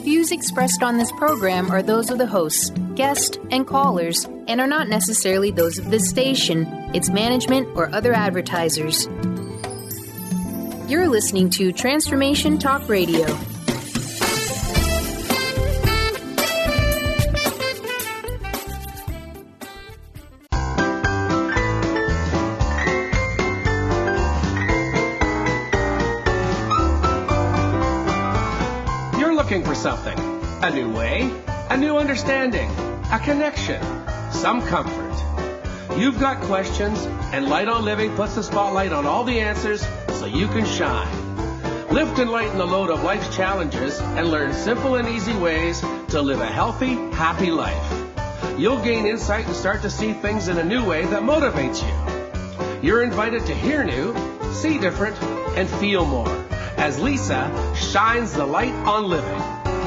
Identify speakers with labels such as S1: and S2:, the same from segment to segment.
S1: Views expressed on this program are those of the hosts, guests, and callers, and are not necessarily those of this station, its management, or other advertisers. You're listening to Transformation Talk Radio.
S2: For something, a new way, a new understanding, a connection, some comfort. You've got questions, and Light on Living puts the spotlight on all the answers so you can shine. Lift and lighten the load of life's challenges and learn simple and easy ways to live a healthy, happy life. You'll gain insight and start to see things in a new way that motivates you. You're invited to hear new, see different, and feel more as Lisa shines the light on living.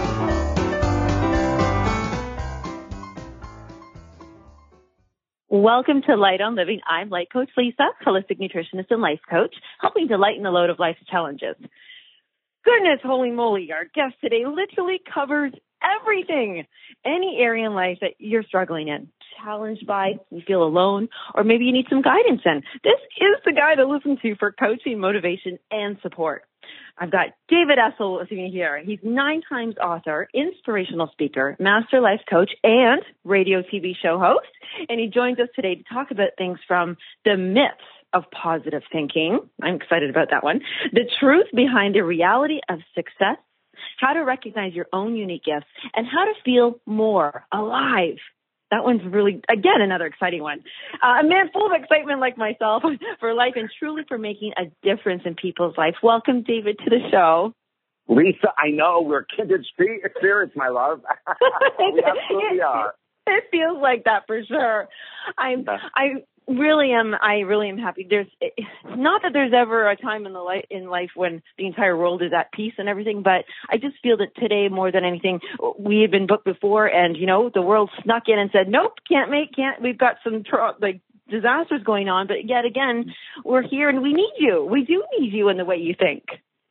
S3: Welcome to Light on Living. I'm Light Coach Lisa, holistic nutritionist and life coach, helping to lighten the load of life's challenges. Goodness, holy moly, our guest today literally covers everything. Any area in life that you're struggling in, challenged by, you feel alone, or maybe you need some guidance in. This is the guy to listen to for coaching, motivation, and support. I've got David Essel with me here. He's 9-time author, inspirational speaker, master life coach, and radio TV show host. And he joins us today to talk about things from the myths of positive thinking. I'm excited about that one. The truth behind the reality of success, how to recognize your own unique gifts, and how to feel more alive. That one's really, again, another exciting one. A man full of excitement like myself for life and truly for making a difference in people's life. Welcome, David, to the show.
S4: Lisa, I know we're kindred spirits, my love. We absolutely are.
S3: It feels like that for sure. I really am happy. There's not that there's ever a time in life when the entire world is at peace and everything, but I just feel that today more than anything, we had been booked before, and the world snuck in and said, nope, can't. We've got some disasters going on, but yet again, we're here and we need you. We do need you in the way you think.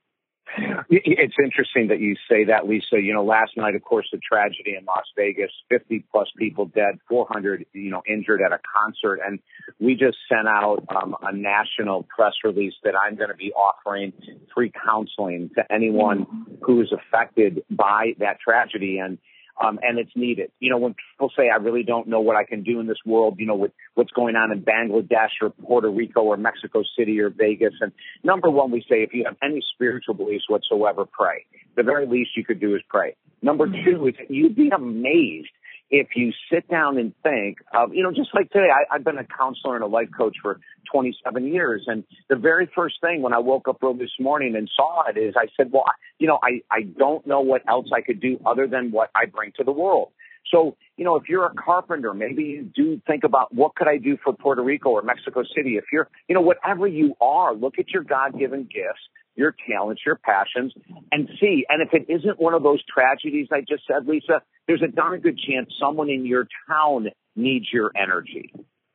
S4: It's interesting that you say that, Lisa. Last night, of course, the tragedy in Las Vegas, 50 plus people dead, 400, injured at a concert. And we just sent out a national press release that I'm going to be offering free counseling to anyone who is affected by that tragedy. And it's needed. When people say, I really don't know what I can do in this world, with what's going on in Bangladesh or Puerto Rico or Mexico City or Vegas. And number one, we say, if you have any spiritual beliefs whatsoever, pray. The very least you could do is pray. Number two is that you'd be amazed if you sit down and think of, just like today, I've been a counselor and a life coach for 27 years. And the very first thing when I woke up early this morning and saw it is I said, well, I don't know what else I could do other than what I bring to the world. So, if you're a carpenter, maybe you do think about what could I do for Puerto Rico or Mexico City. If you're, whatever you are, look at your God-given gifts, your talents, your passions, and see. And if it isn't one of those tragedies I just said, Lisa, there's a darn good chance someone in your town needs your energy.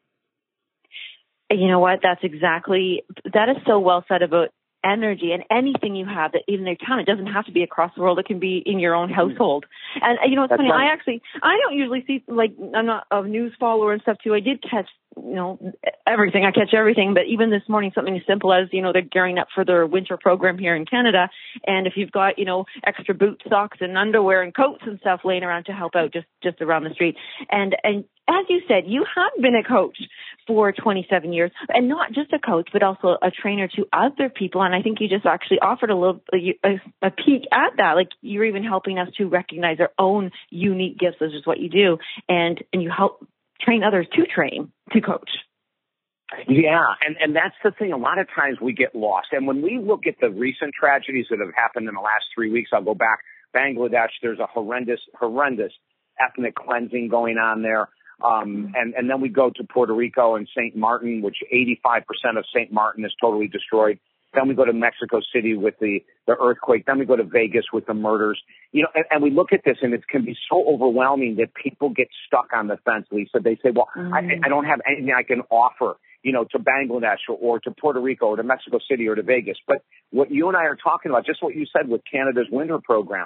S3: You know what? That is so well said about energy and anything you have that even in your town, it doesn't have to be across the world. It can be in your own household. And it's funny. Right. I don't usually see, I'm not a news follower and stuff too. I did catch, everything. I catch everything. But even this morning, something as simple as, they're gearing up for their winter program here in Canada. And if you've got, extra boots, socks and underwear and coats and stuff laying around to help out just around the street. And as you said, you have been a coach for 27 years, and not just a coach, but also a trainer to other people. And I think you just actually offered a peek at that. Like, you're even helping us to recognize our own unique gifts, which is what you do. And you help train others to coach.
S4: Yeah, and that's the thing. A lot of times we get lost. And when we look at the recent tragedies that have happened in the last 3 weeks, I'll go back. Bangladesh, there's a horrendous ethnic cleansing going on there. And then we go to Puerto Rico and St. Martin, which 85% of St. Martin is totally destroyed. Then we go to Mexico City with the earthquake. Then we go to Vegas with the murders. And we look at this, and it can be so overwhelming that people get stuck on the fence, Lisa. They say, well, I don't have anything I can offer, to Bangladesh or to Puerto Rico or to Mexico City or to Vegas. But what you and I are talking about, just what you said with Canada's winter program,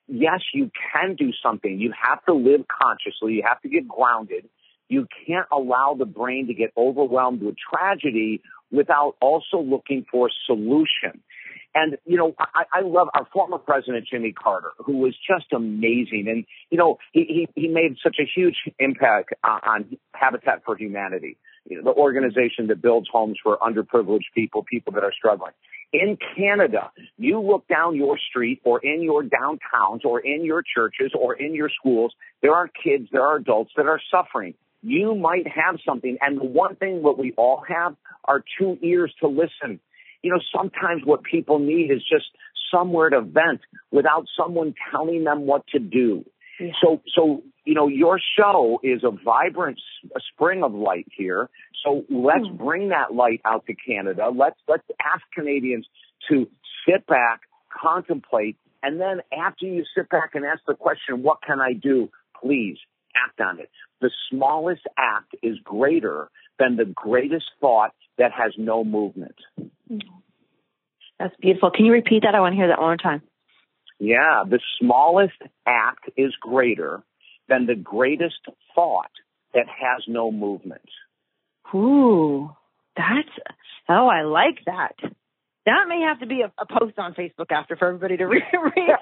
S4: yes, you can do something. You have to live consciously. You have to get grounded. You can't allow the brain to get overwhelmed with tragedy without also looking for a solution. And, you know, I love our former president, Jimmy Carter, who was just amazing. And, you know, he made such a huge impact on Habitat for Humanity, you know, the organization that builds homes for underprivileged people, people that are struggling. In Canada, you look down your street or in your downtowns or in your churches or in your schools, there are kids, there are adults that are suffering. You might have something. And the one thing what we all have are 2 ears to listen. You know, sometimes what people need is just somewhere to vent without someone telling them what to do. Yeah. So, you know, your show is a vibrant spring of light here. So let's bring that light out to Canada. Let's ask Canadians to sit back, contemplate, and then after you sit back and ask the question, what can I do? Please act on it. The smallest act is greater than the greatest thought that has no movement.
S3: That's beautiful. Can you repeat that? I want to hear that one more time.
S4: Yeah, the smallest act is greater than the greatest thought that has no movement.
S3: Ooh, I like that. That may have to be a post on Facebook after for everybody to read.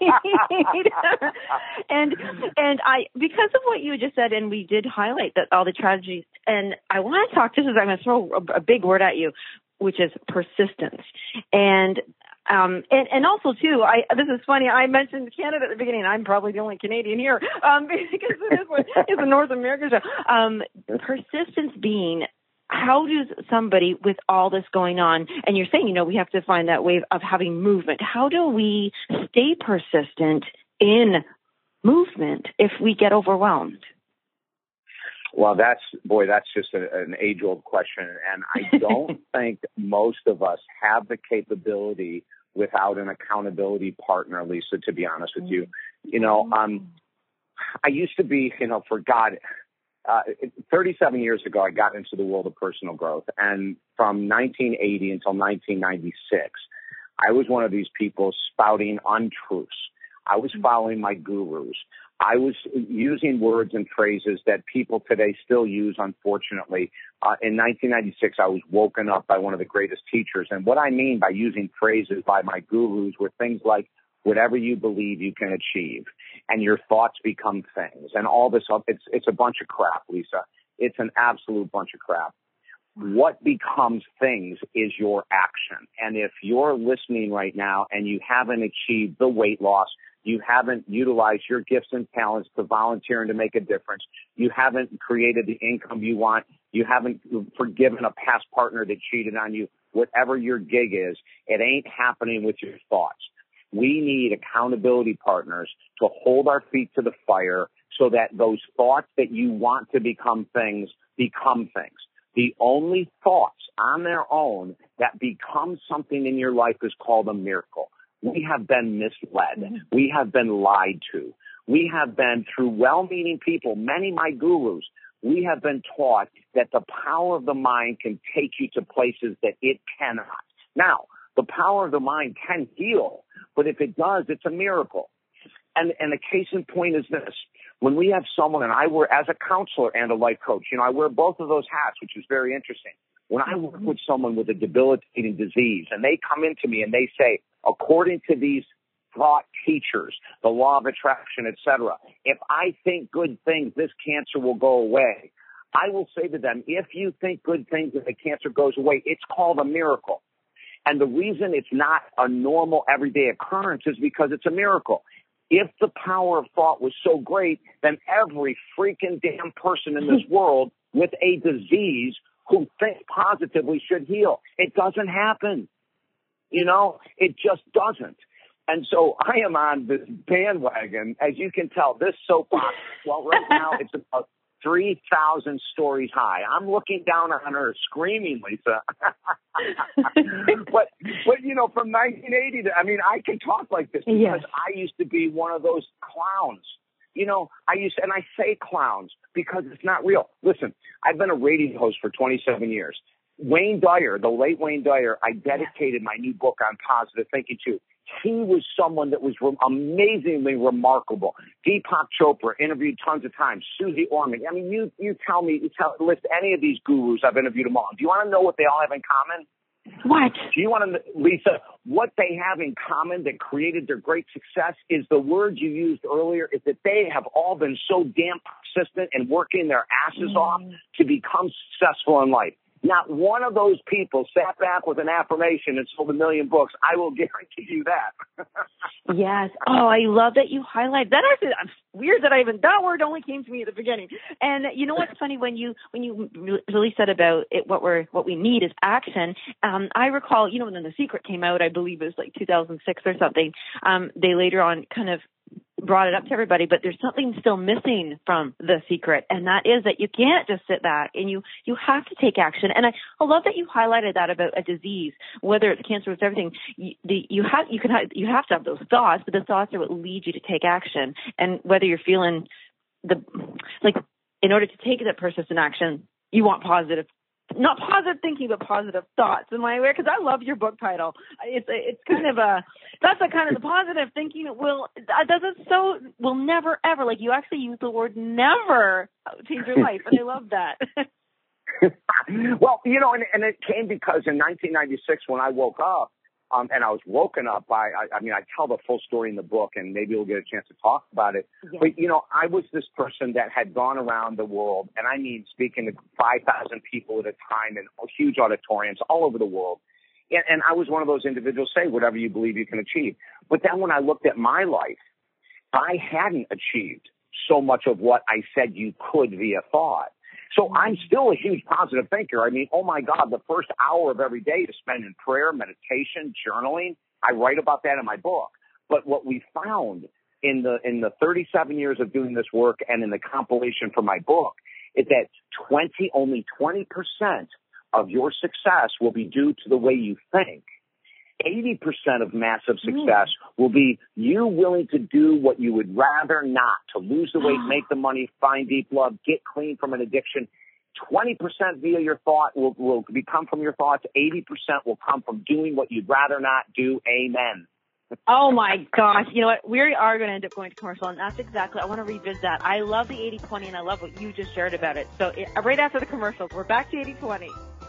S3: and because of what you just said, and we did highlight that all the tragedies, and I want to talk, I'm going to throw a big word at you, which is persistence. And also too, this is funny. I mentioned Canada at the beginning. I'm probably the only Canadian here, because it's a North American show. Persistence being, how does somebody with all this going on, and you're saying, you know, we have to find that way of having movement. How do we stay persistent in movement if we get overwhelmed?
S4: Well, that's just an age-old question. And I don't think most of us have the capability without an accountability partner, Lisa, to be honest with you. You know, I used to be, you know, 37 years ago, I got into the world of personal growth. And from 1980 until 1996, I was one of these people spouting untruths. I was following my gurus. I was using words and phrases that people today still use, unfortunately. In 1996, I was woken up by one of the greatest teachers. And what I mean by using phrases by my gurus were things like, whatever you believe you can achieve, and your thoughts become things, and all this up. It's a bunch of crap, Lisa. It's an absolute bunch of crap. What becomes things is your action. And if you're listening right now and you haven't achieved the weight loss, you haven't utilized your gifts and talents to volunteer and to make a difference, you haven't created the income you want, you haven't forgiven a past partner that cheated on you, whatever your gig is, it ain't happening with your thoughts. We need accountability partners to hold our feet to the fire so that those thoughts that you want to become things become things. The only thoughts on their own that become something in your life is called a miracle. We have been misled. We have been lied to. We have been, through well-meaning people, many my gurus, we have been taught that the power of the mind can take you to places that it cannot. Now, the power of the mind can heal, but if it does, it's a miracle. And a case in point is this. When we have someone, and I wear, as a counselor and a life coach, you know, I wear both of those hats, which is very interesting. When I work with someone with a debilitating disease, and they come into me and they say, according to these thought teachers, the law of attraction, etc., if I think good things, this cancer will go away. I will say to them, if you think good things and the cancer goes away, it's called a miracle. And the reason it's not a normal everyday occurrence is because it's a miracle. If the power of thought was so great, then every freaking damn person in this world with a disease who thinks positively should heal. It doesn't happen. You know, it just doesn't. And so I am on this bandwagon. As you can tell, this soapbox, well, right now it's about 3,000 stories high. I'm looking down on her screaming, Lisa. but, you know, from 1980 to, I mean, I can talk like this because I used to be one of those clowns. You know, and I say clowns because it's not real. Listen, I've been a radio host for 27 years. Wayne Dyer, the late Wayne Dyer, I dedicated my new book on positive thinking to. he was someone that was amazingly remarkable. Deepak Chopra interviewed tons of times. Susie Orman. I mean, you list any of these gurus. I've interviewed them all. Do you want to know what they all have in common?
S3: What?
S4: Do you want to, Lisa, what they have in common that created their great success is the word you used earlier, is that they have all been so damn persistent and working their asses off to become successful in life. Not one of those people sat back with an affirmation and sold 1 million books. I will guarantee you that.
S3: Yes. Oh, I love that you highlight that. Actually, weird that that word only came to me at the beginning. And you know what's funny, when you really said about it, what we need is action. I recall, when The Secret came out, I believe it was like 2006 or something. They later on kind of brought it up to everybody, but there's something still missing from The Secret, and that is that you can't just sit back, and you have to take action. And I love that you highlighted that about a disease, whether it's cancer, it's everything. You have to have those thoughts, but the thoughts are what lead you to take action. And whether you're feeling in order to take that persistent action, you want not positive thinking, but positive thoughts. Am I aware? Because I love your book title. It's kind of that's the kind of the positive thinking will never ever, like you actually use the word never, change your life. And I love that.
S4: Well, and it came because in 1996 when I woke up, and I was woken up by, I tell the full story in the book, and maybe we'll get a chance to talk about it. Yeah. But, I was this person that had gone around the world, and I mean speaking to 5,000 people at a time in huge auditoriums all over the world. And I was one of those individuals, say whatever you believe you can achieve. But then when I looked at my life, I hadn't achieved so much of what I said you could via thought. So I'm still a huge positive thinker. I mean, oh my God, the first hour of every day to spend in prayer, meditation, journaling. I write about that in my book. But what we found in the 37 years of doing this work and in the compilation for my book is that only 20% of your success will be due to the way you think. 80% of massive success will be you willing to do what you would rather not, to lose the weight, make the money, find deep love, get clean from an addiction. 20% via your thought will come from your thoughts. 80% will come from doing what you'd rather not do. Amen.
S3: Oh my gosh. You know what? We are going to end up going to commercial, and that's exactly, I want to revisit that. I love the 80-20, and I love what you just shared about it. So right after the commercials, we're back to 80-20.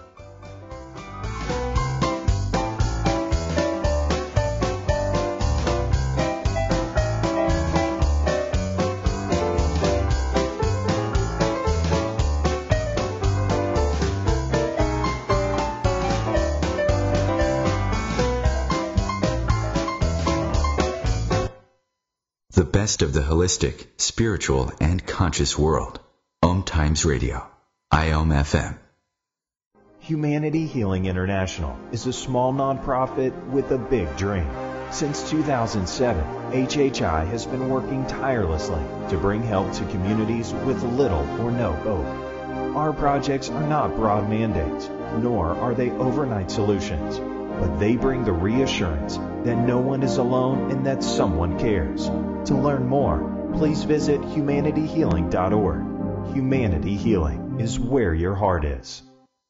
S5: The best of the holistic, spiritual, and conscious world. Om Times Radio. IOM FM.
S6: Humanity Healing International is a small nonprofit with a big dream. Since 2007, HHI has been working tirelessly to bring help to communities with little or no hope. Our projects are not broad mandates, nor are they overnight solutions, but they bring the reassurance that no one is alone and that someone cares. To learn more, please visit humanityhealing.org. Humanity Healing is where your heart is.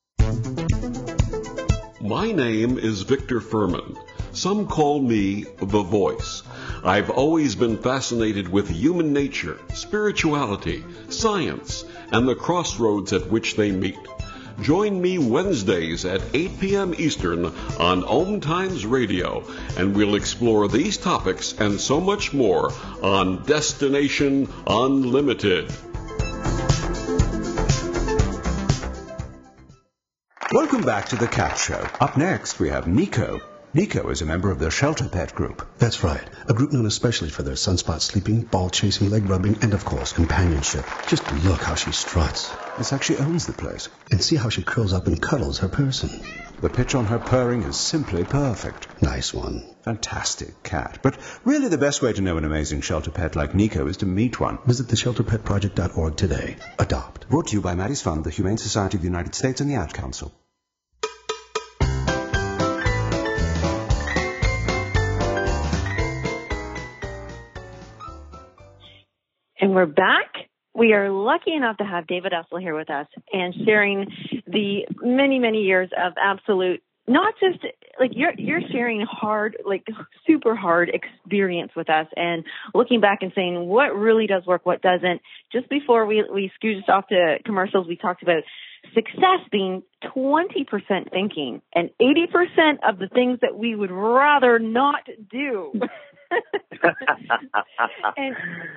S7: My name is Victor Furman. Some call me The Voice. I've always been fascinated with human nature, spirituality, science, and the crossroads at which they meet. Join me Wednesdays at 8 p.m. Eastern on Om Times Radio, and we'll explore these topics and so much more on Destination Unlimited.
S8: Welcome back to The Cat Show. Up next, we have Nico. Nico is a member of the Shelter Pet Group.
S9: That's right. A group known especially for their sunspot sleeping, ball chasing, leg rubbing, and of course, companionship. Just look how she struts.
S8: It's like she owns the place.
S9: And see how she curls up and cuddles her person.
S8: The pitch on her purring is simply perfect.
S9: Nice one.
S8: Fantastic cat. But really the best way to know an amazing shelter pet like Nico is to meet one.
S9: Visit theshelterpetproject.org today. Adopt.
S8: Brought to you by Maddie's Fund, the Humane Society of the United States, and the Ad Council.
S3: And we're back. We are lucky enough to have David Essel here with us and sharing the many, many years of absolute, not just like you're sharing hard, like super hard experience with us, and looking back and saying what really does work, what doesn't. Just before we scooted off to commercials, we talked about success being 20% thinking and 80% of the things that we would rather not do. And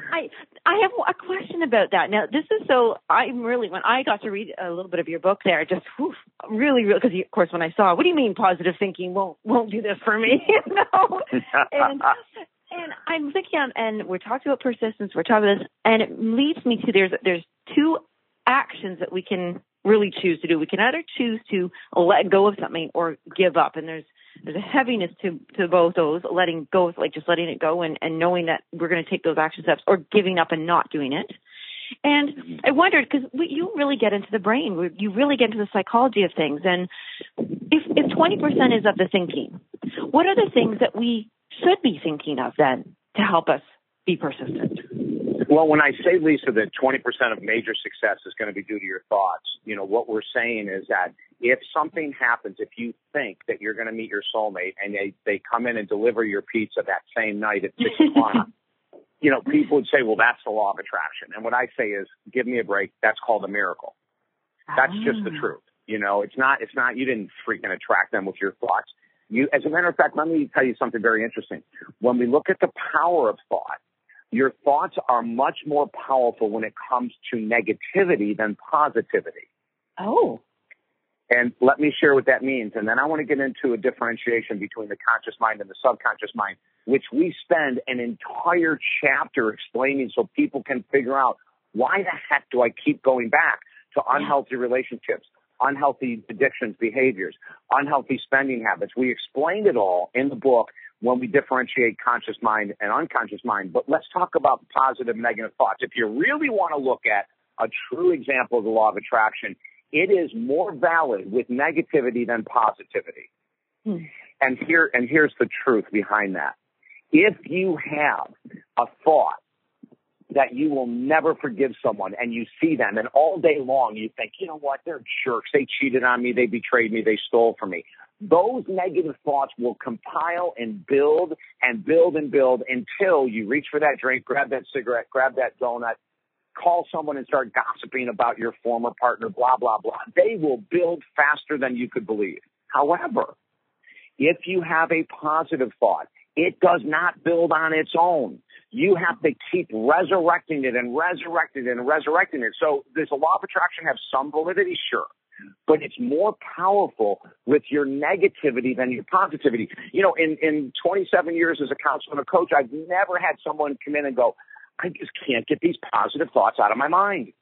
S3: I have a question about that. Now, this is when I got to read a little bit of your book there, I just really, because of course when I saw, what do you mean positive thinking won't do this for me? You know? And I'm thinking, and we're talking about persistence, we're talking about this, and it leads me to there's two actions that we can really choose to do. We can either choose to let go of something or give up, and there's a heaviness to both those, letting go, like just letting it go and knowing that we're going to take those action steps, or giving up and not doing it. And I wondered, because you really get into the brain, you really get into the psychology of things. And if 20% is of the thinking, what are the things that we should be thinking of then to help us be persistent?
S4: Well, when I say, Lisa, that 20% of major success is going to be due to your thoughts, you know, what we're saying is that if something happens, if you think that you're going to meet your soulmate and they come in and deliver your pizza that same night at 6 o'clock, you know, people would say, well, that's the law of attraction. And what I say is, give me a break. That's called a miracle. That's just the truth. You know, it's not, you didn't freaking attract them with your thoughts. As a matter of fact, let me tell you something very interesting. When we look at the power of thought, your thoughts are much more powerful when it comes to negativity than positivity.
S3: Oh.
S4: And let me share what that means. And then I want to get into a differentiation between the conscious mind and the subconscious mind, which we spend an entire chapter explaining so people can figure out, why the heck do I keep going back to unhealthy relationships, unhealthy addictions, behaviors, unhealthy spending habits? We explained it all in the book when we differentiate conscious mind and unconscious mind. But let's talk about positive and negative thoughts. If you really want to look at a true example of the law of attraction, it is more valid with negativity than positivity. And here's the truth behind that. If you have a thought that you will never forgive someone, and you see them, and all day long you think, you know what, they're jerks, they cheated on me, they betrayed me, they stole from me. Those negative thoughts will compile and build and build and build until you reach for that drink, grab that cigarette, grab that donut, call someone and start gossiping about your former partner, blah, blah, blah. They will build faster than you could believe. However, if you have a positive thought, it does not build on its own. You have to keep resurrecting it and resurrecting it and resurrecting it. So does the law of attraction have some validity? Sure. But it's more powerful with your negativity than your positivity. You know, in 27 years as a counselor and a coach, I've never had someone come in and go, I just can't get these positive thoughts out of my mind.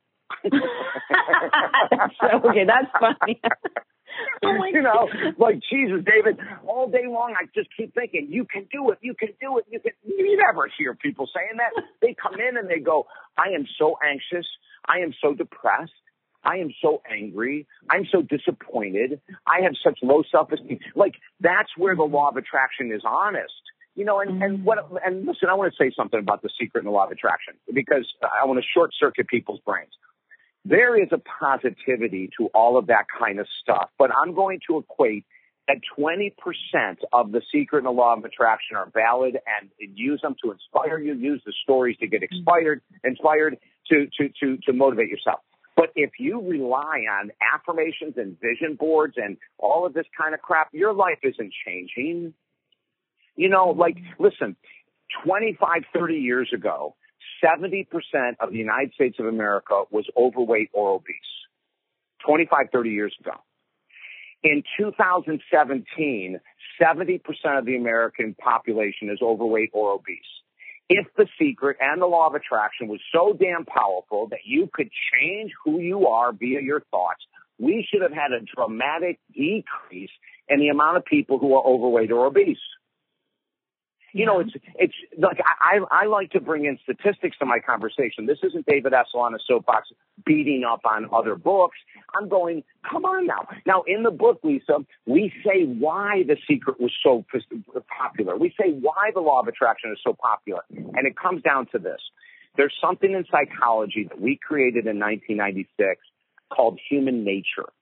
S3: Okay, that's funny.
S4: You know, like, Jesus, David, all day long I just keep thinking, you can do it, you can do it, you can. You never hear people saying that. They come in and they go, I am so anxious, I am so depressed, I am so angry, I'm so disappointed, I have such low self-esteem. Like, that's where the law of attraction is honest. You know, and listen, I want to say something about the secret and the law of attraction, because I want to short circuit people's brains. There is a positivity to all of that kind of stuff, but I'm going to equate that 20% of the secret and the law of attraction are valid, and use them to inspire you, use the stories to get inspired to motivate yourself. But if you rely on affirmations and vision boards and all of this kind of crap, your life isn't changing. You know, like, listen, 25, 30 years ago, 70% of the United States of America was overweight or obese. 25, 30 years ago. In 2017, 70% of the American population is overweight or obese. If the secret and the law of attraction was so damn powerful that you could change who you are via your thoughts, we should have had a dramatic decrease in the amount of people who are overweight or obese. You know, it's like I like to bring in statistics to my conversation. This isn't David Essel on a soapbox beating up on other books. I'm going, come on now. Now, in the book, Lisa, we say why The Secret was so popular. We say why the law of attraction is so popular. And it comes down to this. There's something in psychology that we created in 1996 called human nature.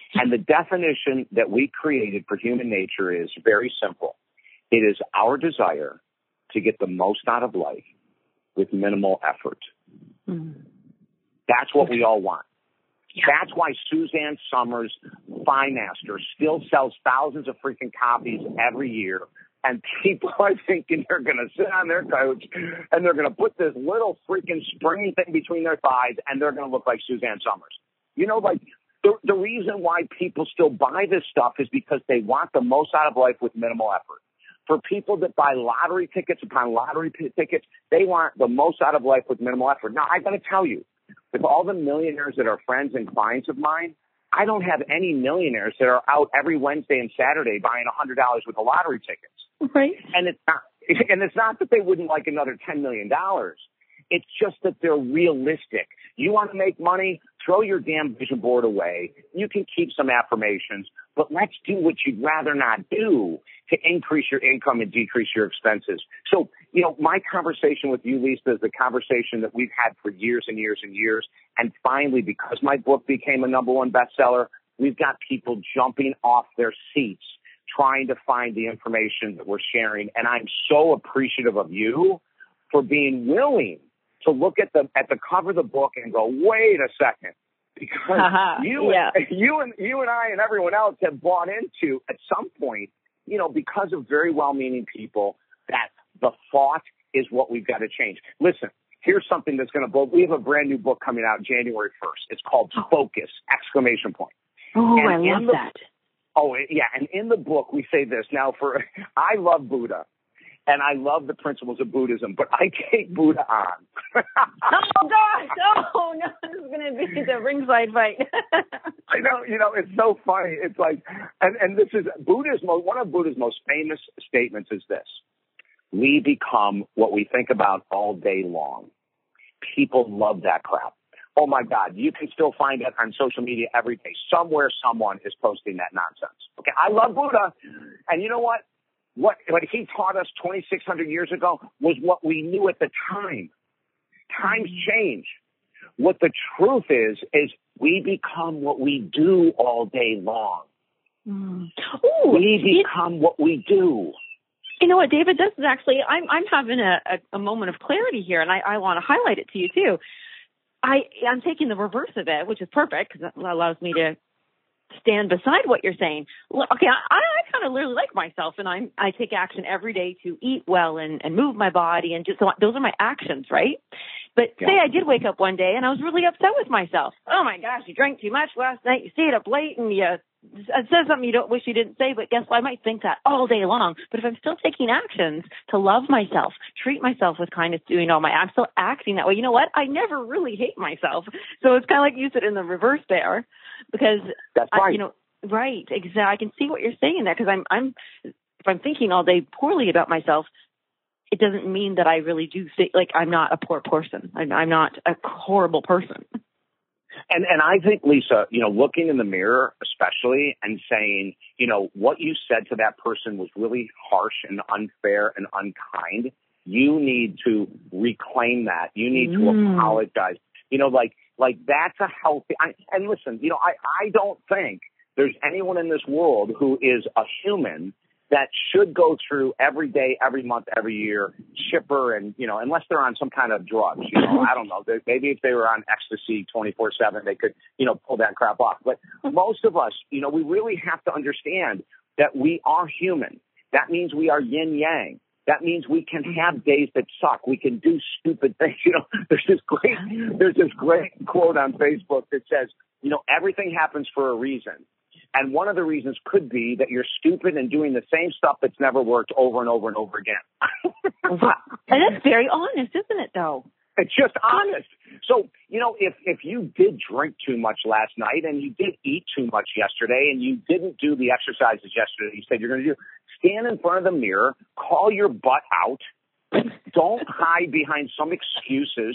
S4: And the definition that we created for human nature is very simple. It is our desire to get the most out of life with minimal effort. Mm-hmm. That's what we all want. Yeah. That's why Suzanne Somers' Finemaster still sells thousands of freaking copies every year. And people are thinking they're going to sit on their couch and they're going to put this little freaking springy thing between their thighs and they're going to look like Suzanne Somers. You know, like the reason why people still buy this stuff is because they want the most out of life with minimal effort. For people that buy lottery tickets upon lottery tickets, they want the most out of life with minimal effort. Now, I got to tell you, with all the millionaires that are friends and clients of mine, I don't have any millionaires that are out every Wednesday and Saturday buying $100 worth of lottery tickets.
S3: Right.
S4: And it's not that they wouldn't like another $10 million. It's just that they're realistic. You want to make money? Throw your damn vision board away. You can keep some affirmations, but let's do what you'd rather not do to increase your income and decrease your expenses. So, you know, my conversation with you, Lisa, is the conversation that we've had for years and years and years. And finally, because my book became a #1 bestseller, we've got people jumping off their seats trying to find the information that we're sharing. And I'm so appreciative of you for being willing to look at the cover of the book and go, wait a second, because you and I and everyone else have bought into at some point, you know, because of very well-meaning people, that the thought is what we've got to change. Listen, here's something that's going to blow. We have a brand new book coming out January 1st. It's called Focus!
S3: Oh, I love that.
S4: Oh, yeah. And in the book, we say this. Now, I love Buddha. And I love the principles of Buddhism, but I take Buddha on.
S3: Oh, gosh. Oh, no. This is going to be the ringside fight.
S4: I know. You know, it's so funny. It's like, and this is one of Buddha's most famous statements is this. We become what we think about all day long. People love that crap. Oh, my God. You can still find it on social media every day. Somewhere someone is posting that nonsense. Okay. I love Buddha. And you know what? What he taught us 2,600 years ago was what we knew at the time. Times change. What the truth is we become what we do all day long.
S3: Ooh,
S4: we become what we do.
S3: You know what, David? This is actually, I'm having a moment of clarity here, and I want to highlight it to you, too. I'm taking the reverse of it, which is perfect because that allows me to stand beside what you're saying. Okay, I kind of really like myself, and I take action every day to eat well and move my body, and just those are my actions, right? But say I did wake up one day and I was really upset with myself. Oh my gosh, you drank too much last night. You stayed up late, and you said something you don't wish you didn't say. But guess what? I might think that all day long. But if I'm still taking actions to love myself, treat myself with kindness, I'm still acting that way. You know what? I never really hate myself. So it's kind of like you said in the reverse there. Because
S4: that's right.
S3: Right, exactly. I can see what you're saying there. Because if I'm thinking all day poorly about myself, it doesn't mean that I really do think like I'm not a poor person. I'm not a horrible person.
S4: And I think, Lisa, looking in the mirror, especially, and saying, what you said to that person was really harsh and unfair and unkind. You need to reclaim that. You need to apologize. Like that's a healthy, and listen, I don't think there's anyone in this world who is a human that should go through every day, every month, every year, chipper and, unless they're on some kind of drugs, I don't know. Maybe if they were on ecstasy 24/7, they could, pull that crap off. But most of us, we really have to understand that we are human. That means we are yin yang. That means we can have days that suck. We can do stupid things. There's this great quote on Facebook that says, everything happens for a reason. And one of the reasons could be that you're stupid and doing the same stuff that's never worked over and over and over again.
S3: And that's very honest, isn't it, though?
S4: It's just honest. So, if you did drink too much last night and you did eat too much yesterday and you didn't do the exercises yesterday you said you're going to do, stand in front of the mirror, call your butt out, don't hide behind some excuses,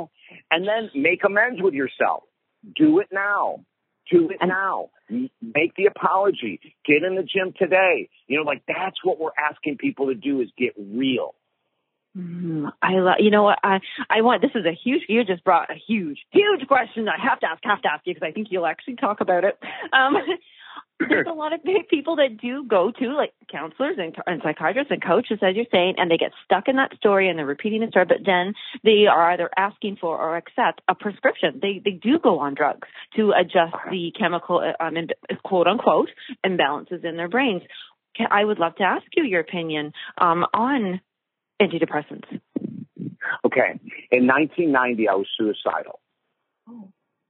S4: and then make amends with yourself. Do it now. Do it now. Make the apology. Get in the gym today. That's what we're asking people to do is get real.
S3: You know what? I want, this is a huge, you just brought a huge question I have to ask you because I think you'll actually talk about it. There's a lot of big people that do go to like counselors and psychiatrists and coaches, as you're saying, and they get stuck in that story and they're repeating the story, but then they are either asking for or accept a prescription. They do go on drugs to adjust the chemical, quote unquote, imbalances in their brains. I would love to ask you your opinion on antidepressants.
S4: Okay. In 1990, I was suicidal.
S3: Oh.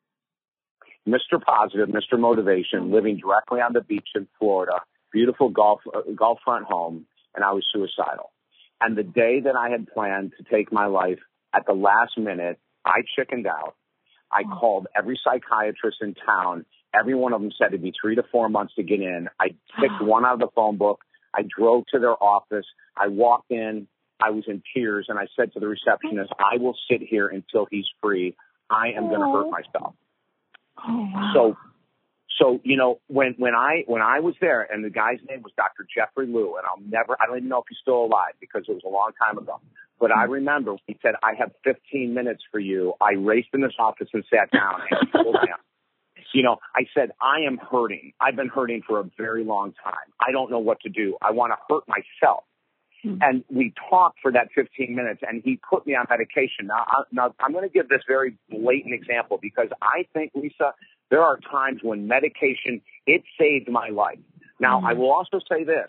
S4: Mr. Positive, Mr. Motivation, living directly on the beach in Florida, beautiful golf front home, and I was suicidal. And the day that I had planned to take my life, at the last minute, I chickened out. I called every psychiatrist in town. Every one of them said it'd be 3 to 4 months to get in. I picked one out of the phone book. I drove to their office. I walked in. I was in tears, and I said to the receptionist, I will sit here until he's free. I am going to hurt myself.
S3: Oh, wow.
S4: So, you know, when I was there, and the guy's name was Dr. Jeffrey Liu, and I don't even know if he's still alive because it was a long time ago. But I remember he said, I have 15 minutes for you. I raced in this office and sat down and he pulled down. You know, I said, I am hurting. I've been hurting for a very long time. I don't know what to do. I want to hurt myself. And we talked for that 15 minutes, and he put me on medication. Now I'm going to give this very blatant example because I think, Lisa, there are times when medication, it saved my life. Now, I will also say this.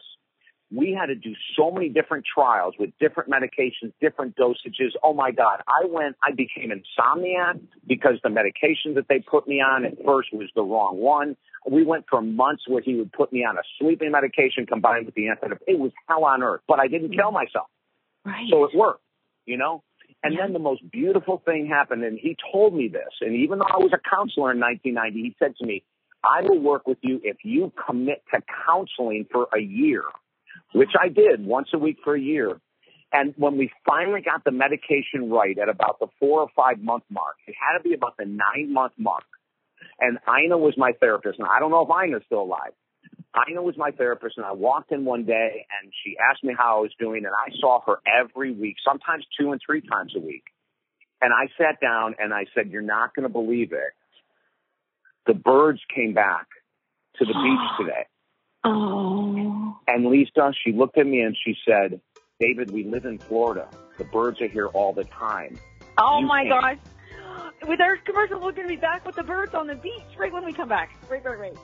S4: We had to do so many different trials with different medications, different dosages. Oh, my God. I became insomniac because the medication that they put me on at first was the wrong one. We went for months where he would put me on a sleeping medication combined with the antidepressant. It was hell on earth, but I didn't kill myself.
S3: Right.
S4: So it worked, you know? And then the most beautiful thing happened, and he told me this. And even though I was a counselor in 1990, he said to me, I will work with you if you commit to counseling for a year, which I did once a week for a year. And when we finally got the medication right at about the 4 or 5 month mark, it had to be about the 9 month mark. And Ina was my therapist. And I don't know if Ina's still alive. Ina was my therapist, and I walked in one day, and she asked me how I was doing, and I saw her every week, sometimes 2 and 3 times a week. And I sat down, and I said, you're not going to believe it. The birds came back to the beach today.
S3: Oh.
S4: And Lisa, she looked at me, and she said, David, we live in Florida. The birds are here all the time.
S3: Oh, my gosh. With our commercial, we're going to be back with the birds on the beach right when we come back. Right.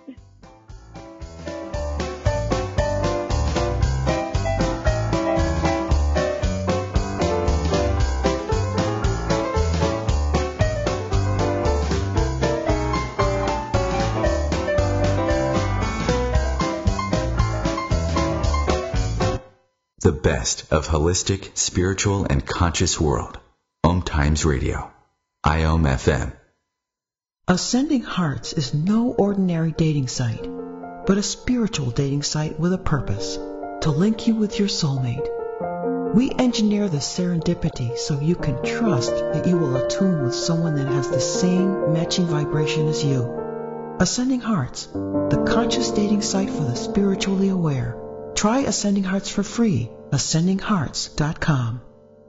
S5: The best of holistic, spiritual, and conscious world. Om Times Radio. IOM FM.
S10: Ascending Hearts is no ordinary dating site, but a spiritual dating site with a purpose, to link you with your soulmate. We engineer the serendipity so you can trust that you will attune with someone that has the same matching vibration as you. Ascending Hearts, the conscious dating site for the spiritually aware. Try Ascending Hearts for free. AscendingHearts.com.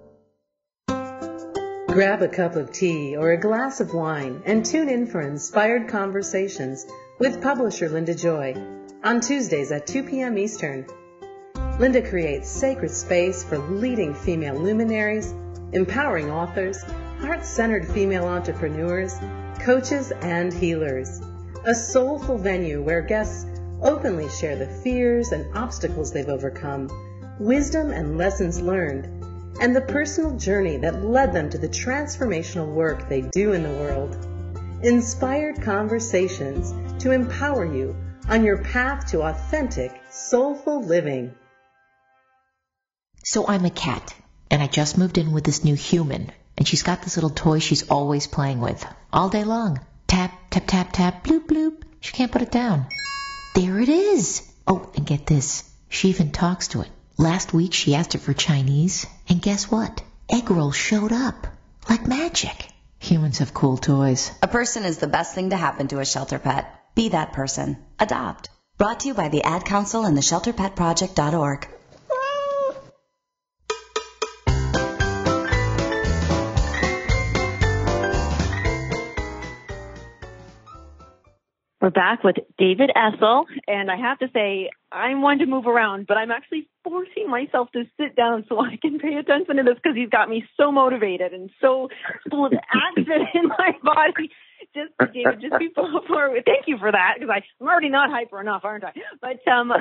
S11: Grab a cup of tea or a glass of wine and tune in for Inspired Conversations with publisher Linda Joy on Tuesdays at 2 p.m. Eastern. Linda creates sacred space for leading female luminaries, empowering authors, heart-centered female entrepreneurs, coaches, and healers. A soulful venue where guests openly share the fears and obstacles they've overcome, wisdom and lessons learned, and the personal journey that led them to the transformational work they do in the world. Inspired Conversations to empower you on your path to authentic, soulful living.
S12: So I'm a cat, and I just moved in with this new human, and she's got this little toy she's always playing with, all day long. Tap, tap, tap, tap, bloop, bloop. She can't put it down. There it is. Oh, and get this. She even talks to it. Last week she asked it for Chinese, and guess what? Egg rolls showed up. Like magic. Humans have cool toys.
S13: A person is the best thing to happen to a shelter pet. Be that person. Adopt. Brought to you by the Ad Council and the ShelterPetProject.org.
S3: We're back with David Essel, and I have to say, I'm one to move around, but I'm actually forcing myself to sit down so I can pay attention to this because he's got me so motivated and so full of action in my body. David, just before, thank you for that, because I'm already not hyper enough, aren't I? But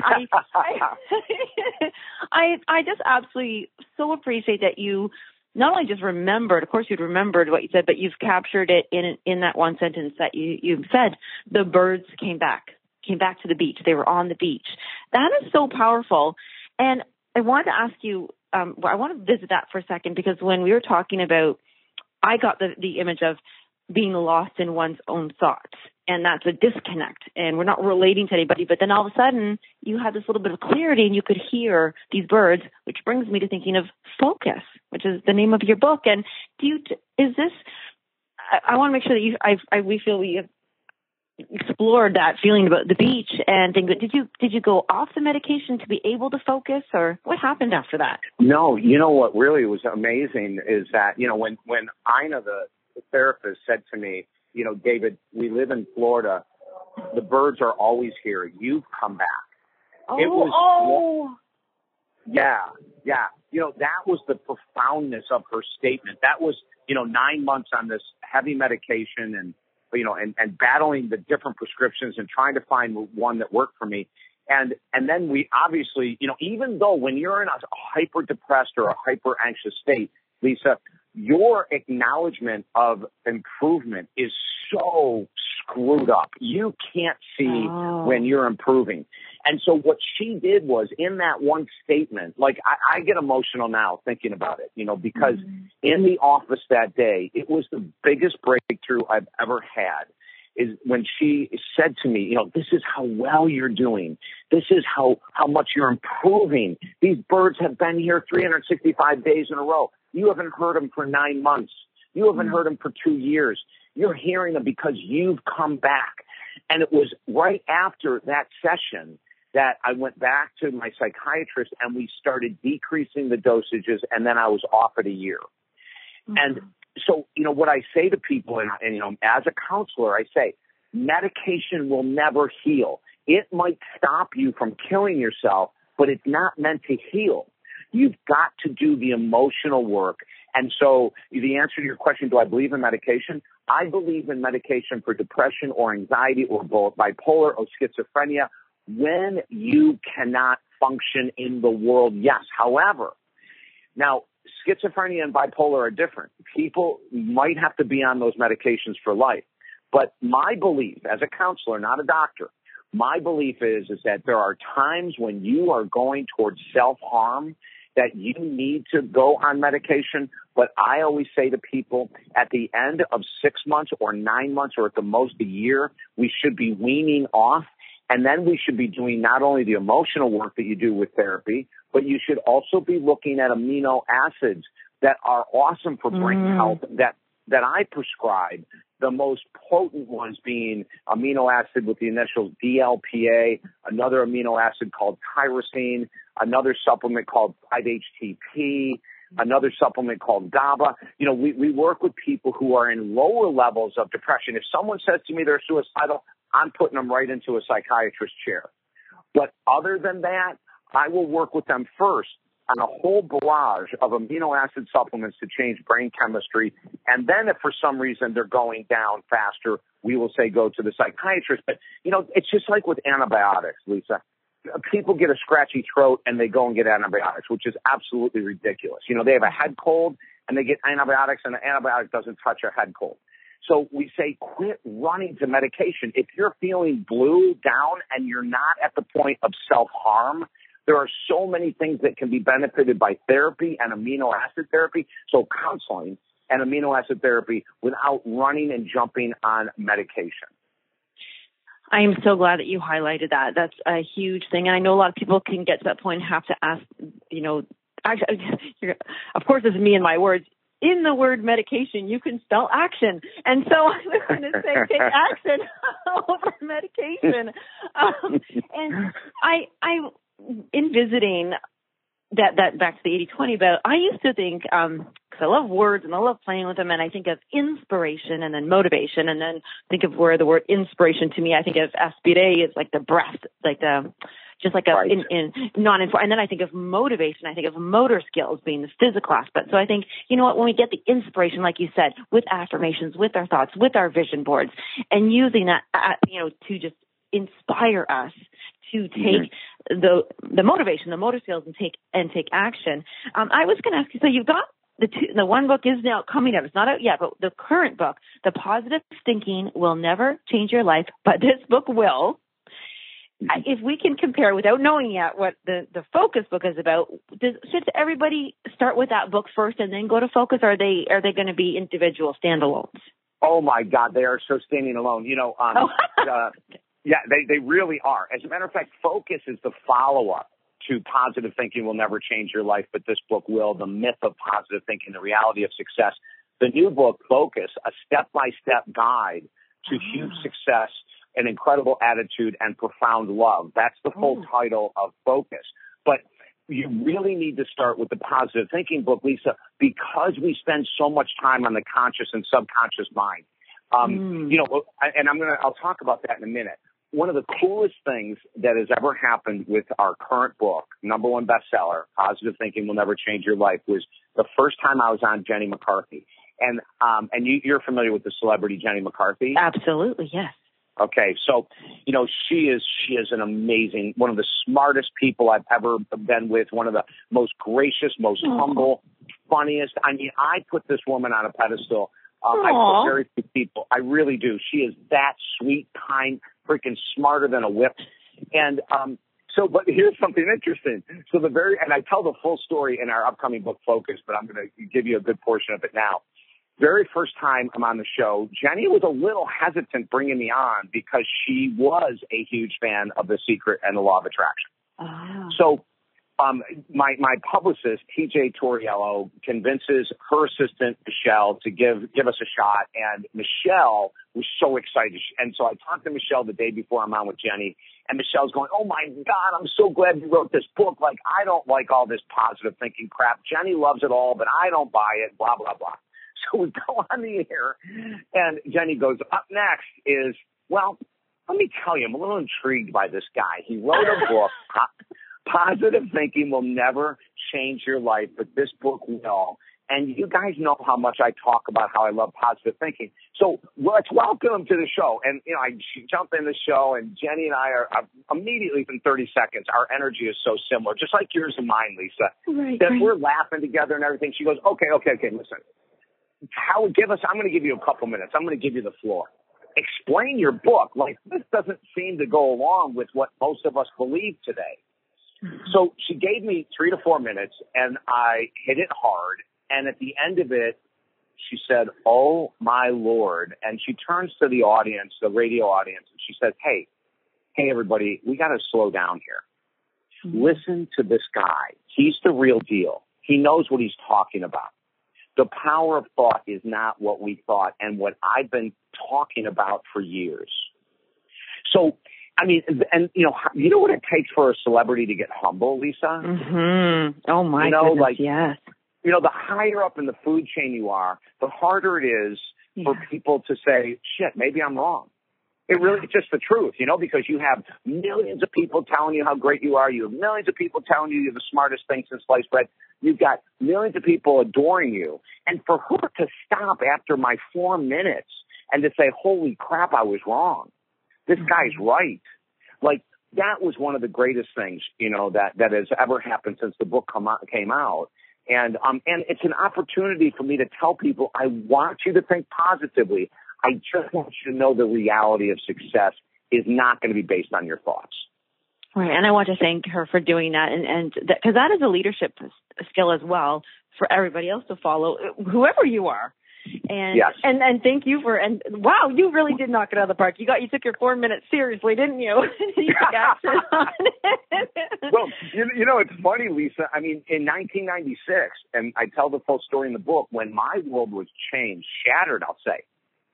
S3: I just absolutely so appreciate that you not only just remembered, of course you'd remembered what you said, but you've captured it in that one sentence that you said. The birds came back to the beach. They were on the beach. That is so powerful. And I wanted to ask you, I want to visit that for a second, because when we were talking about, I got the image of being lost in one's own thoughts. And that's a disconnect. And we're not relating to anybody. But then all of a sudden, you had this little bit of clarity and you could hear these birds, which brings me to thinking of Focus, which is the name of your book. And I want to make sure that we feel we have explored that feeling about the beach and things. But did you go off the medication to be able to focus, or what happened after that?
S4: No, you know what really was amazing is that, when Ina, the therapist, said to me, David, we live in Florida. The birds are always here. You've come back. Yeah. That was the profoundness of her statement. That was, 9 months on this heavy medication and battling the different prescriptions and trying to find one that worked for me. And then we obviously, even though when you're in a hyper depressed or a hyper anxious state, Lisa, your acknowledgement of improvement is so screwed up. You can't see when you're improving. And so what she did was, in that one statement, like I get emotional now thinking about it, because in the office that day, it was the biggest breakthrough I've ever had, is when she said to me, this is how well you're doing. This is how much you're improving. These birds have been here 365 days in a row. You haven't heard them for 9 months. You haven't heard them for 2 years. You're hearing them because you've come back. And it was right after that session that I went back to my psychiatrist and we started decreasing the dosages, and then I was off it a year. And so, what I say to people, and as a counselor, I say, medication will never heal. It might stop you from killing yourself, but it's not meant to heal. You've got to do the emotional work. And so the answer to your question, do I believe in medication? I believe in medication for depression or anxiety or both bipolar or schizophrenia when you cannot function in the world, yes. However, now, schizophrenia and bipolar are different. People might have to be on those medications for life. But my belief, as a counselor, not a doctor, my belief is that there are times when you are going towards self-harm that you need to go on medication. But I always say to people, at the end of 6 months or 9 months or at the most a year, we should be weaning off. And then we should be doing not only the emotional work that you do with therapy, but you should also be looking at amino acids that are awesome for brain health that I prescribe. The most potent ones being amino acid with the initials DLPA, another amino acid called tyrosine, another supplement called 5-HTP, another supplement called GABA. We work with people who are in lower levels of depression. If someone says to me they're suicidal, I'm putting them right into a psychiatrist's chair. But other than that, I will work with them first on a whole barrage of amino acid supplements to change brain chemistry. And then if for some reason they're going down faster, we will say go to the psychiatrist. But, it's just like with antibiotics, Lisa. People get a scratchy throat and they go and get antibiotics, which is absolutely ridiculous. They have a head cold and they get antibiotics, and the antibiotic doesn't touch a head cold. So we say, quit running to medication. If you're feeling blue, down, and you're not at the point of self-harm, there are so many things that can be benefited by therapy and amino acid therapy. So counseling and amino acid therapy without running and jumping on medication.
S3: I am so glad that you highlighted that. That's a huge thing. And I know a lot of people can get to that point and have to ask, actually, of course, this is me and my words. In the word medication, you can spell action. And so I was going to say take action over medication. And I in visiting that back to the 80-20 about, I used to think, because I love words and I love playing with them. And I think of inspiration and then motivation. And then think of where the word inspiration to me, I think of aspirate is like the breath, like the, just like a, right. in and then I think of motivation. I think of motor skills being the physical aspect. So I think, you know what, when we get the inspiration, like you said, with affirmations, with our thoughts, with our vision boards, and using that, to just inspire us to take the motivation, the motor skills, and take action. I was going to ask you, so you've got the one book is now coming out. It's not out yet, but the current book, The Positive Thinking Will Never Change Your Life, but this book will. If we can compare without knowing yet what the Focus book is about, should everybody start with that book first and then go to Focus, or are they going to be individual standalones?
S4: Oh my God, they are so standing alone. Yeah, they really are. As a matter of fact, Focus is the follow-up to Positive Thinking Will Never Change Your Life, but this book will, The Myth of Positive Thinking, the Reality of Success. The new book, Focus, a step-by-step guide to huge success, an incredible attitude, and profound love. That's the full title of Focus. But you really need to start with the Positive Thinking book, Lisa, because we spend so much time on the conscious and subconscious mind. And I'll talk about that in a minute. One of the coolest things that has ever happened with our current book, #1 bestseller, Positive Thinking Will Never Change Your Life, was the first time I was on Jenny McCarthy. And you're familiar with the celebrity Jenny McCarthy?
S3: Absolutely, yes.
S4: Okay, so, she is an amazing, one of the smartest people I've ever been with, one of the most gracious, most humble, funniest. I mean, I put this woman on a pedestal. I put very few people. I really do. She is that sweet, kind, freaking smarter than a whip. And but here's something interesting. So and I tell the full story in our upcoming book, Focus, but I'm going to give you a good portion of it now. Very first time I'm on the show, Jenny was a little hesitant bringing me on because she was a huge fan of The Secret and the Law of Attraction. So my publicist, TJ Torriello, convinces her assistant, Michelle, to give us a shot. And Michelle was so excited. And so I talked to Michelle the day before I'm on with Jenny. And Michelle's going, oh, my God, I'm so glad you wrote this book. Like, I don't like all this positive thinking crap. Jenny loves it all, but I don't buy it, blah, blah, blah. So we go on the air, and Jenny goes, up next is, well, let me tell you, I'm a little intrigued by this guy. He wrote a book, Positive Thinking Will Never Change Your Life, but this book will. And you guys know how much I talk about how I love positive thinking. So let's welcome him to the show. And, I jump in the show, and Jenny and I are immediately within 30 seconds. Our energy is so similar, just like yours and mine, Lisa.
S3: Right.
S4: We're laughing together and everything. She goes, okay, listen. Howard, I'm going to give you a couple minutes. I'm going to give you the floor. Explain your book. Like, this doesn't seem to go along with what most of us believe today. So she gave me 3 to 4 minutes, and I hit it hard. And at the end of it, she said, oh, my Lord. And she turns to the audience, the radio audience, and she says, hey, everybody, we got to slow down here. Listen to this guy. He's the real deal. He knows what he's talking about. The power of thought is not what we thought and what I've been talking about for years. So, I mean, and you know what it takes for a celebrity to get humble, Lisa?
S3: Mm-hmm. Oh my goodness, yes.
S4: The higher up in the food chain you are, the harder it is for people to say, shit, maybe I'm wrong. It really is just the truth, because you have millions of people telling you how great you are. You have millions of people telling you you're the smartest thing since sliced bread. You've got millions of people adoring you. And for her to stop after my 4 minutes and to say, holy crap, I was wrong. This guy's right. Like, that was one of the greatest things, that has ever happened since the book came out. And it's an opportunity for me to tell people, I want you to think positively. I just want you to know the reality of success is not going to be based on your thoughts.
S3: Right, and I want to thank her for doing that, and because that is a leadership skill as well for everybody else to follow, whoever you are. And
S4: yes.
S3: and thank you wow, you really did knock it out of the park. You took your 4 minutes seriously, didn't you? You took action on it.
S4: Well, it's funny, Lisa. I mean, in 1996, and I tell the full story in the book, when my world was changed, shattered, I'll say.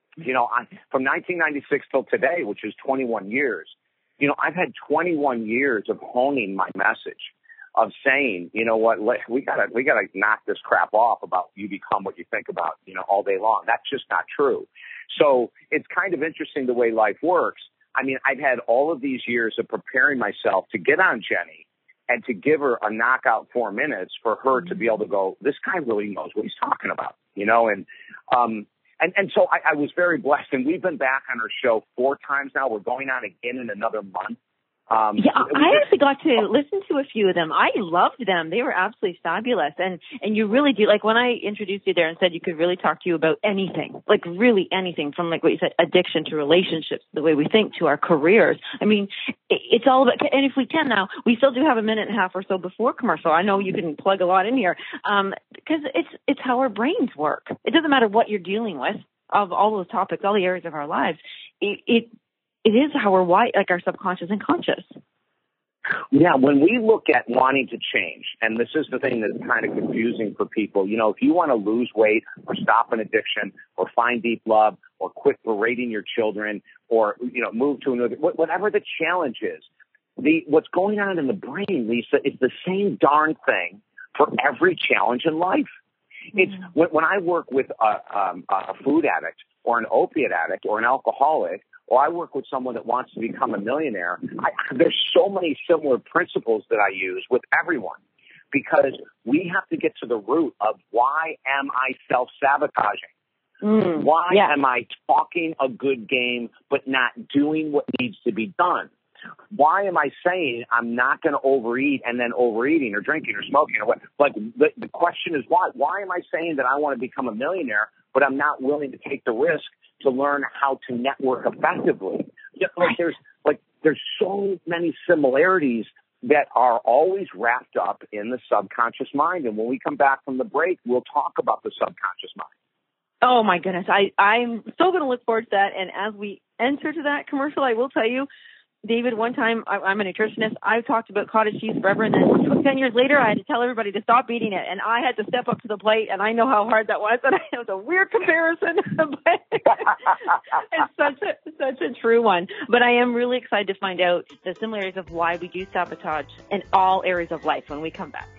S4: From 1996 till today, which is 21 years, I've had 21 years of honing my message. of saying, you know what, we gotta knock this crap off about you become what you think about, all day long. That's just not true. So it's kind of interesting the way life works. I mean, I've had all of these years of preparing myself to get on Jenny and to give her a knockout 4 minutes for her to be able to go, this guy really knows what he's talking about, and so I was very blessed, and we've been back on her show 4 times now. We're going on again in another month.
S3: I actually got to listen to a few of them. I loved them. They were absolutely fabulous. And you really do, like when I introduced you there and said you could really talk to you about anything, like really anything from like what you said, addiction to relationships, the way we think to our careers. I mean, it's all about, and if we can now, we still do have a minute and a half or so before commercial. I know you can plug a lot in here because it's how our brains work. It doesn't matter what you're dealing with of all those topics, all the areas of our lives. It is how we're wired, like our subconscious and conscious.
S4: Yeah, when we look at wanting to change, and this is the thing that's kind of confusing for people, if you want to lose weight or stop an addiction or find deep love or quit berating your children or, move to another, whatever the challenge is, what's going on in the brain, Lisa, is the same darn thing for every challenge in life. It's when I work with a food addict or an opiate addict or an alcoholic, or I work with someone that wants to become a millionaire, there's so many similar principles that I use with everyone because we have to get to the root of why am I self-sabotaging? Why am I talking a good game but not doing what needs to be done? Why am I saying I'm not going to overeat and then overeating or drinking or smoking or what? Like the question is why? Why am I saying that I want to become a millionaire but I'm not willing to take the risk to learn how to network effectively? There's so many similarities that are always wrapped up in the subconscious mind. And when we come back from the break, we'll talk about the subconscious mind.
S3: Oh my goodness. I'm so going to look forward to that. And as we enter to that commercial, I will tell you, David, one time, I'm a nutritionist, I talked about cottage cheese forever, and then 10 years later, I had to tell everybody to stop eating it, and I had to step up to the plate, and I know how hard that was, and it was a weird comparison, but it's such a true one. But I am really excited to find out the similarities of why we do sabotage in all areas of life when we come back.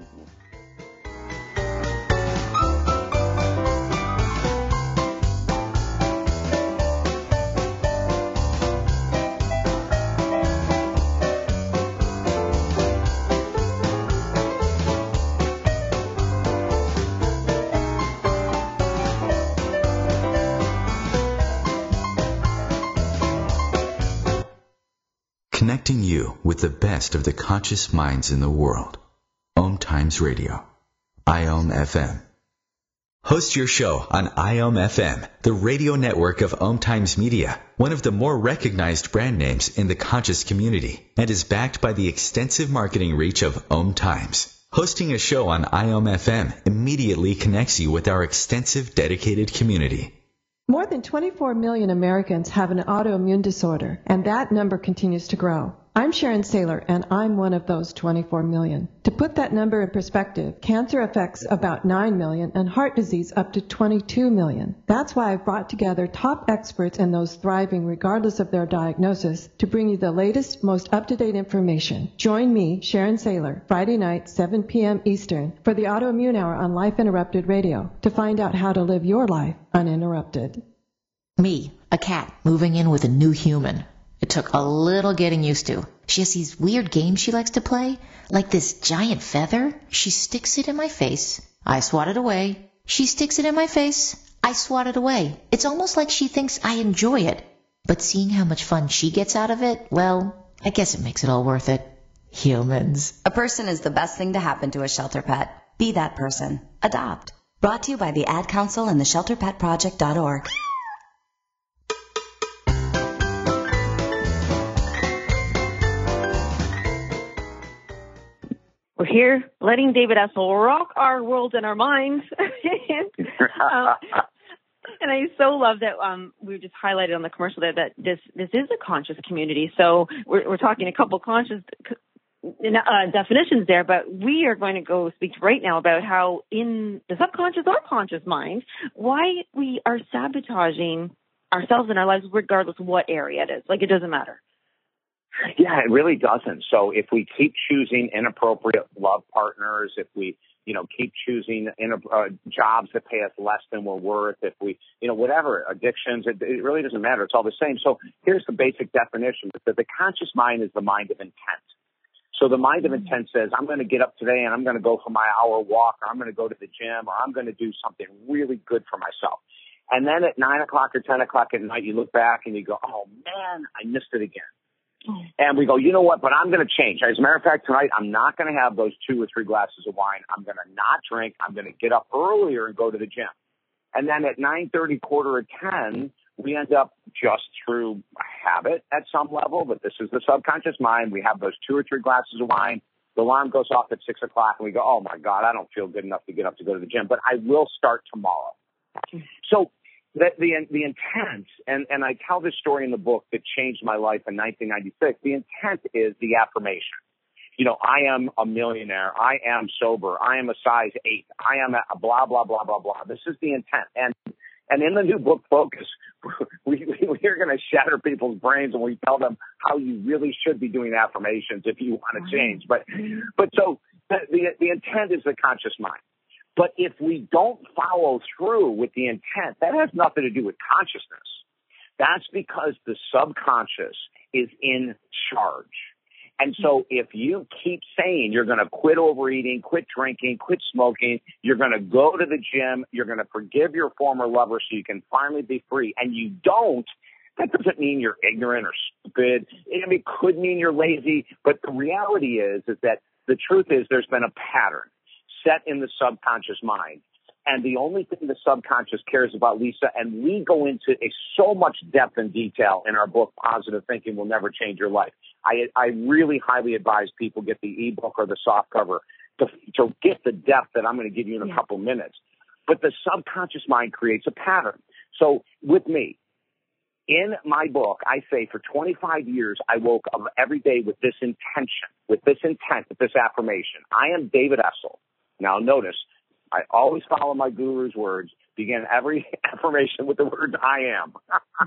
S5: Connecting you with the best of the conscious minds in the world. Om Times Radio. IOM FM. Host your show on IOM FM, the radio network of Om Times Media, one of the more recognized brand names in the conscious community, and is backed by the extensive marketing reach of Om Times. Hosting a show on IOM FM immediately connects you with our extensive dedicated community.
S14: More than 24 million Americans have an autoimmune disorder, and that number continues to grow. I'm Sharon Saylor, and I'm one of those 24 million. To put that number in perspective, cancer affects about 9 million and heart disease up to 22 million. That's why I've brought together top experts and those thriving regardless of their diagnosis to bring you the latest, most up-to-date information. Join me, Sharon Saylor, Friday night, 7 p.m. Eastern, for the Autoimmune Hour on Life Interrupted Radio to find out how to live your life uninterrupted.
S12: Me, a cat, moving in with a new human. It took a little getting used to. She has these weird games she likes to play, like this giant feather. She sticks it in my face. I swat it away. She sticks it in my face. I swat it away. It's almost like she thinks I enjoy it. But seeing how much fun she gets out of it, well, I guess it makes it all worth it. Humans.
S13: A person is the best thing to happen to a shelter pet. Be that person. Adopt. Brought to you by the Ad Council and the ShelterPetProject.org.
S3: We're here letting David Essel rock our world and our minds. And I so love that we just highlighted on the commercial there that this is a conscious community. So we're talking a couple conscious definitions there, but we are going to go speak right now about how in the subconscious or conscious mind, why we are sabotaging ourselves and our lives regardless of what area it is. Like, it doesn't matter.
S4: Yeah, it really doesn't. So if we keep choosing inappropriate love partners, if we, keep choosing jobs that pay us less than we're worth, if we, whatever, addictions, it really doesn't matter. It's all the same. So here's the basic definition, that the conscious mind is the mind of intent. So the mind of intent says, I'm going to get up today and I'm going to go for my hour walk, or I'm going to go to the gym, or I'm going to do something really good for myself. And then at 9 o'clock or 10 o'clock at night, you look back and you go, oh man, I missed it again. And we go, you know what, but I'm going to change. As a matter of fact, tonight, I'm not going to have those 2 or 3 glasses of wine. I'm going to not drink. I'm going to get up earlier and go to the gym. And then at 9:30, quarter of 10, we end up just through habit at some level, but this is the subconscious mind. We have those 2 or 3 glasses of wine. The alarm goes off at 6 o'clock and we go, oh my God, I don't feel good enough to get up to go to the gym, but I will start tomorrow. So the intent, and I tell this story in the book that changed my life in 1996. The intent is the affirmation. I am a millionaire. I am sober. I am a size 8. I am a blah, blah, blah, blah, blah. This is the intent. And in the new book, Focus, we're going to shatter people's brains when we tell them how you really should be doing affirmations if you want to change. But so the intent is the conscious mind. But if we don't follow through with the intent, that has nothing to do with consciousness. That's because the subconscious is in charge. And so if you keep saying you're going to quit overeating, quit drinking, quit smoking, you're going to go to the gym, you're going to forgive your former lover so you can finally be free, and you don't, that doesn't mean you're ignorant or stupid. It could mean you're lazy. But the reality is that the truth is there's been a pattern set in the subconscious mind. And the only thing the subconscious cares about, Lisa, and we go into so much depth and detail in our book, Positive Thinking Will Never Change Your Life. I really highly advise people get the ebook or the soft cover to get the depth that I'm going to give you in a couple minutes. But the subconscious mind creates a pattern. So with me, in my book, I say for 25 years, I woke up every day with this intention, with this intent, with this affirmation. I am David Essel. Now notice, I always follow my guru's words, begin every affirmation with the words I am.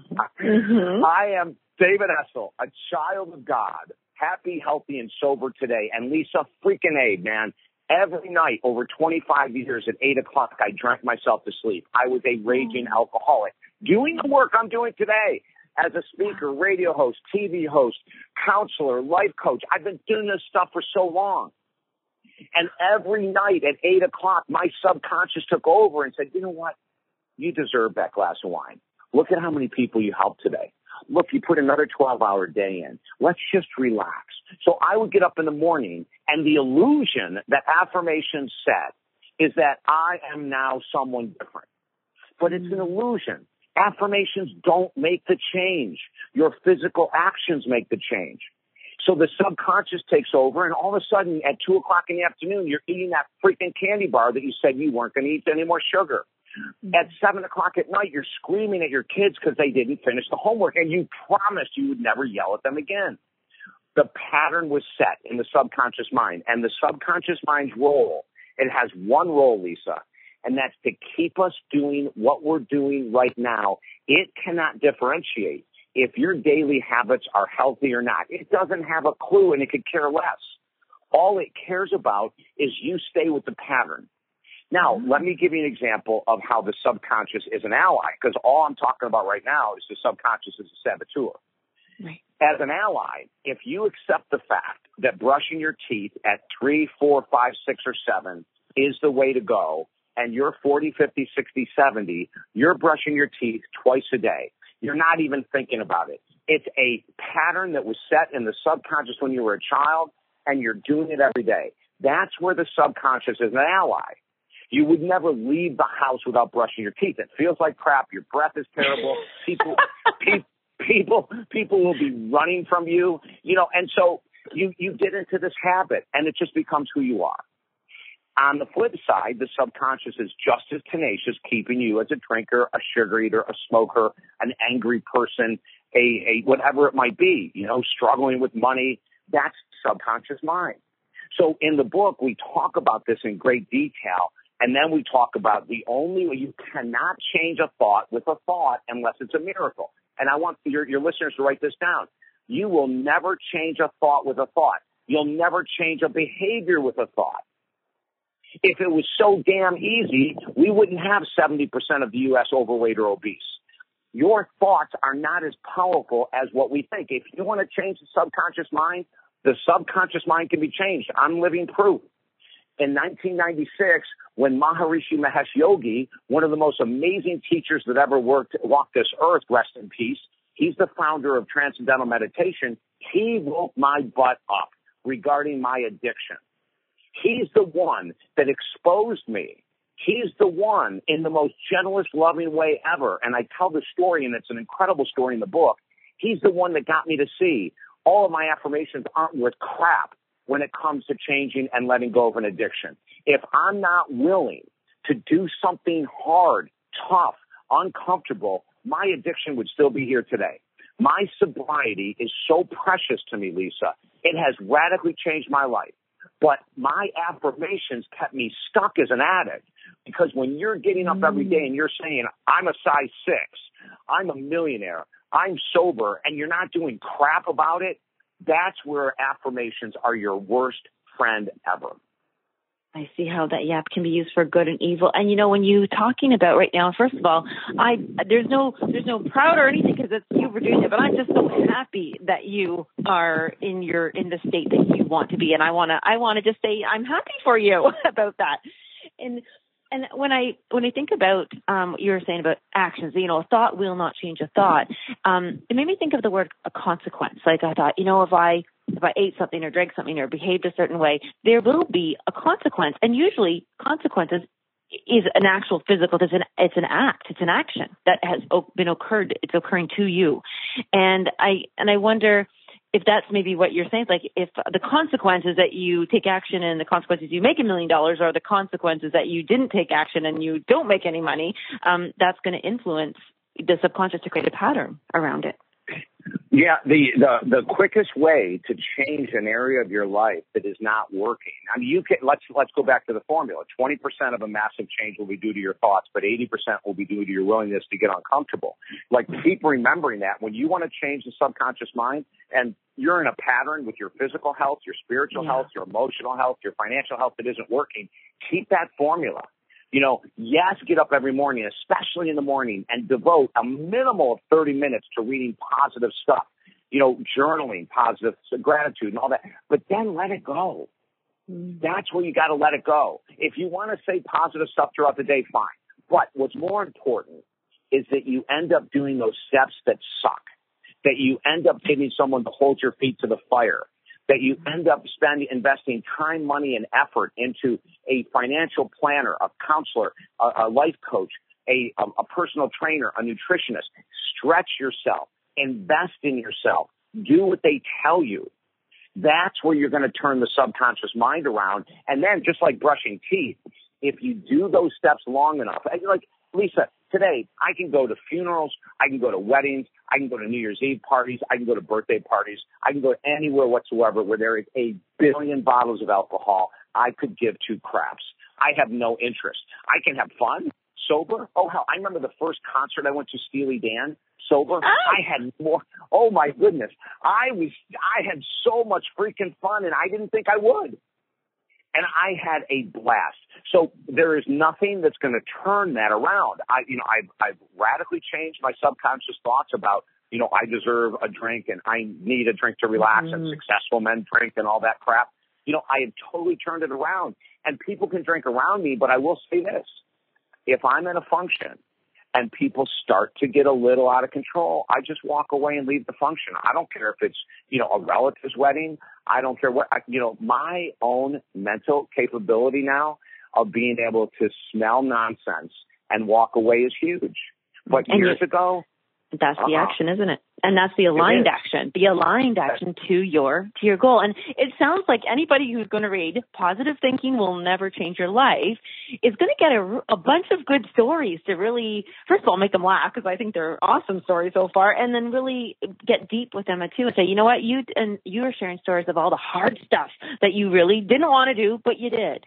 S4: I am David Essel, a child of God, happy, healthy, and sober today. And Lisa freaking A, man, every night over 25 years at 8 o'clock, I drank myself to sleep. I was a raging alcoholic. Doing the work I'm doing today as a speaker, radio host, TV host, counselor, life coach. I've been doing this stuff for so long. And every night at 8 o'clock, my subconscious took over and said, you know what? You deserve that glass of wine. Look at how many people you helped today. Look, you put another 12-hour day in. Let's just relax. So I would get up in the morning, and the illusion that affirmations set is that I am now someone different. But it's an illusion. Affirmations don't make the change. Your physical actions make the change. So the subconscious takes over, and all of a sudden at 2 o'clock in the afternoon, you're eating that freaking candy bar that you said you weren't going to eat any more sugar. At 7 o'clock at night, you're screaming at your kids because they didn't finish the homework, and you promised you would never yell at them again. The pattern was set in the subconscious mind, and the subconscious mind's role, it has one role, Lisa, and that's to keep us doing what we're doing right now. It cannot differentiate if your daily habits are healthy or not. It doesn't have a clue, and it could care less. All it cares about is you stay with the pattern. Now, let me give you an example of how the subconscious is an ally, because all I'm talking about right now is the subconscious is a saboteur. Right. As an ally, if you accept the fact that brushing your teeth at 3, 4, 5, 6, or 7 is the way to go, and you're 40, 50, 60, 70, you're brushing your teeth twice a day. You're not even thinking about it. It's a pattern that was set in the subconscious when you were a child, and you're doing it every day. That's where the subconscious is an ally. You would never leave the house without brushing your teeth. It feels like crap. Your breath is terrible. People will be running from you, and so you get into this habit, and it just becomes who you are. On the flip side, the subconscious is just as tenacious, keeping you as a drinker, a sugar eater, a smoker, an angry person, a whatever it might be, struggling with money. That's subconscious mind. So in the book, we talk about this in great detail. And then we talk about the only way you cannot change a thought with a thought unless it's a miracle. And I want your listeners to write this down. You will never change a thought with a thought. You'll never change a behavior with a thought. If it was so damn easy, we wouldn't have 70% of the U.S. overweight or obese. Your thoughts are not as powerful as what we think. If you want to change the subconscious mind, the subconscious mind can be changed. I'm living proof. In 1996, when Maharishi Mahesh Yogi, one of the most amazing teachers that ever walked this earth, rest in peace, he's the founder of Transcendental Meditation, he woke my butt up regarding my addiction. He's the one that exposed me. He's the one in the most gentlest, loving way ever. And I tell the story, and it's an incredible story in the book. He's the one that got me to see all of my affirmations aren't worth crap when it comes to changing and letting go of an addiction. If I'm not willing to do something hard, tough, uncomfortable, my addiction would still be here today. My sobriety is so precious to me, Lisa. It has radically changed my life. But my affirmations kept me stuck as an addict, because when you're getting up every day and you're saying, I'm a size 6, I'm a millionaire, I'm sober, and you're not doing crap about it, that's where affirmations are your worst friend ever.
S3: I see how that can be used for good and evil. And when you're talking about right now, first of all, there's no proud or anything because it's you for doing it, but I'm just so happy that you are in the state that you want to be. And I want to just say I'm happy for you about that. And when I think about what you were saying about actions, a thought will not change a thought. It made me think of the word a consequence. Like I thought, if I ate something or drank something or behaved a certain way, there will be a consequence. And usually consequences is an actual physical, it's an act, it's an action that has been occurred, it's occurring to you. And I wonder if that's maybe what you're saying, like if the consequences that you take action and the consequences you make $1 million are the consequences that you didn't take action and you don't make any money, that's going to influence the subconscious to create a pattern around it.
S4: Yeah, the quickest way to change an area of your life that is not working. I mean, let's go back to the formula. 20% of a massive change will be due to your thoughts, but 80% will be due to your willingness to get uncomfortable. Like, keep remembering that when you want to change the subconscious mind and you're in a pattern with your physical health, your spiritual health, your emotional health, your financial health that isn't working, keep that formula. Yes, get up every morning, especially in the morning, and devote a minimal of 30 minutes to reading positive stuff, journaling, positive gratitude and all that. But then let it go. That's where you got to let it go. If you want to say positive stuff throughout the day, fine. But what's more important is that you end up doing those steps that suck, that you end up getting someone to hold your feet to the fire, that you end up investing time, money, and effort into a financial planner, a counselor, a life coach, a personal trainer, a nutritionist. Stretch yourself. Invest in yourself. Do what they tell you. That's where you're going to turn the subconscious mind around. And then, just like brushing teeth, if you do those steps long enough, like Lisa, today I can go to funerals, I can go to weddings, I can go to New Year's Eve parties, I can go to birthday parties, I can go anywhere whatsoever where there is 1 billion bottles of alcohol. I could give 2 craps. I have no interest. I can have fun, sober. Oh, hell, I remember the first concert I went to, Steely Dan, sober. I had more. Oh, my goodness. I had so much freaking fun, and I didn't think I would. And I had a blast. So there is nothing that's going to turn that around. I've radically changed my subconscious thoughts about, I deserve a drink and I need a drink to relax and successful men drink and all that crap. I have totally turned it around, and people can drink around me. But I will say this: if I'm in a function and people start to get a little out of control, I just walk away and leave the function. I don't care if it's, a relative's wedding. I don't care what, my own mental capability now of being able to smell nonsense and walk away is huge. But years ago,
S3: that's the action, isn't it? And that's the aligned action, to your goal. And it sounds like anybody who's going to read Positive Thinking Will Never Change Your Life is going to get a bunch of good stories to really, first of all, make them laugh, because I think they're awesome stories so far, and then really get deep with them too and say, you know what, you are sharing stories of all the hard stuff that you really didn't want to do, but you did.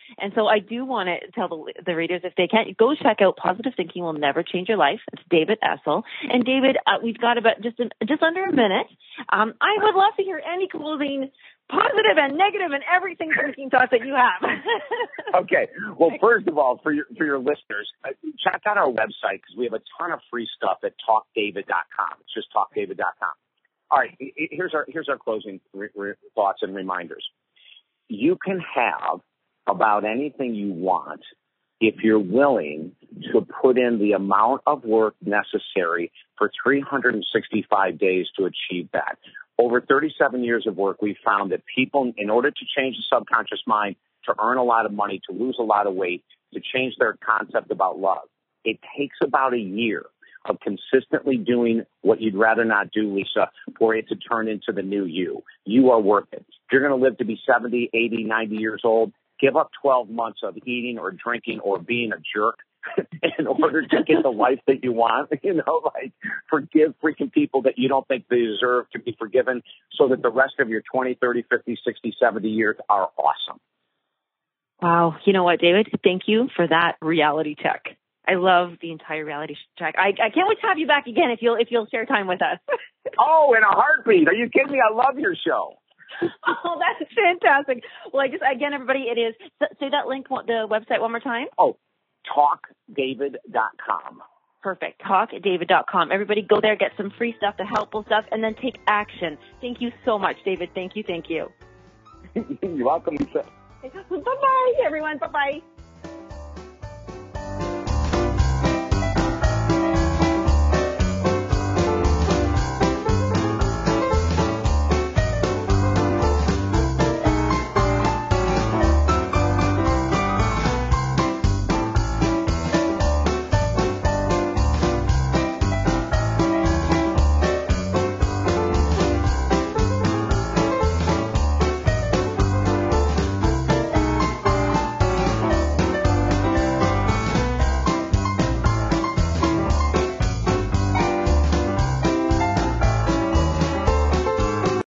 S3: And so I do want to tell the readers, if they can't, go check out Positive Thinking Will Never Change Your Life. It's David Essel. And David, we've got about just under a minute. I would love to hear any closing positive and negative and everything thinking thoughts that you have.
S4: Okay. Well, first of all, for your listeners, check out our website because we have a ton of free stuff at talkdavid.com. It's just talkdavid.com. All right. Here's our closing thoughts and reminders. You can have about anything you want if you're willing to put in the amount of work necessary for 365 days to achieve that. Over 37 years of work, we've found that people, in order to change the subconscious mind, to earn a lot of money, to lose a lot of weight, to change their concept about love, it takes about a year of consistently doing what you'd rather not do, Lisa, for it to turn into the new you. You are worth it. If you're going to live to be 70, 80, 90 years old, give up 12 months of eating or drinking or being a jerk in order to get the life that you want. Forgive freaking people that you don't think they deserve to be forgiven so that the rest of your 20, 30, 50, 60, 70 years are awesome.
S3: Wow. You know what, David? Thank you for that reality check. I love the entire reality check. I can't wait to have you back again if you'll share time with us.
S4: Oh, in a heartbeat. Are you kidding me? I love your show.
S3: Oh, that's fantastic. Well, everybody, it is. Say that link, the website one more time.
S4: Oh, talkdavid.com.
S3: Perfect. Talkdavid.com. Everybody go there, get some free stuff, the helpful stuff, and then take action. Thank you so much, David. Thank you.
S4: You're welcome, Lisa.
S3: Bye-bye, everyone. Bye-bye.